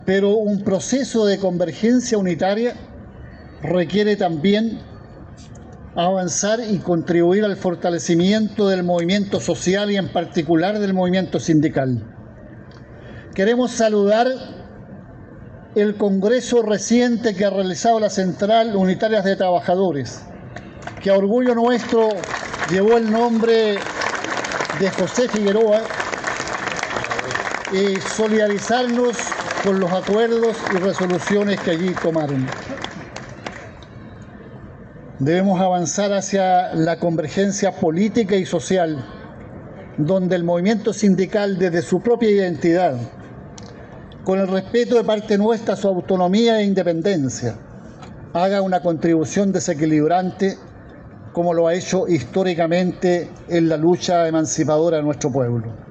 Pero un proceso de convergencia unitaria requiere también avanzar y contribuir al fortalecimiento del movimiento social y en particular del movimiento sindical. Queremos saludar el congreso reciente que ha realizado la Central Unitaria de Trabajadores, que a orgullo nuestro llevó el nombre de José Figueroa, y solidarizarnos con los acuerdos y resoluciones que allí tomaron. Debemos avanzar hacia la convergencia política y social, donde el movimiento sindical, desde su propia identidad, con el respeto de parte nuestra a su autonomía e independencia, haga una contribución desequilibrante como lo ha hecho históricamente en la lucha emancipadora de nuestro pueblo.